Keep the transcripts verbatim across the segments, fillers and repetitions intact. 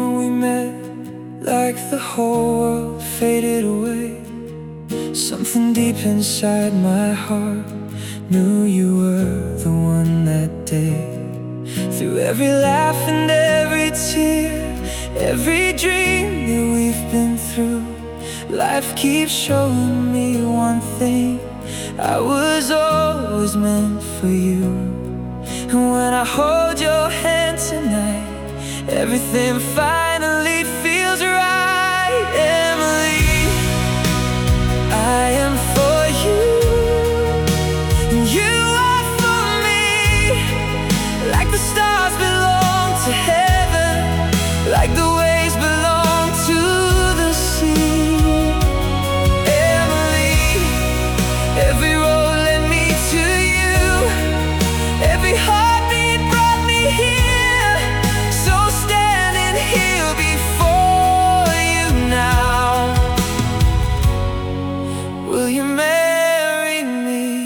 when we met, like the whole world faded away. Something deep inside my heart knew you were the one that day. Through every laugh and every tear, every dream that we've been through, life keeps showing me one thing: I was always meant for you. And when I hold your hand tonight, everything finally feels right. Emily, I am for you, and you are for me. Like the stars belong to heaven, like the waves belong to the sea. Emily, every road led me to you, every heartbeat brought me here. So standing here before you now, will you marry me?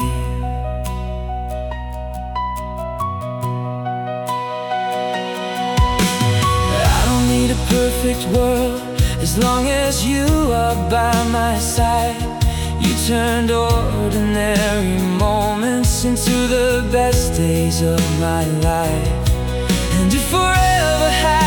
I don't need a perfect world, as long as you are by my side. You turned ordinary moments into the best days of my life. And if forever had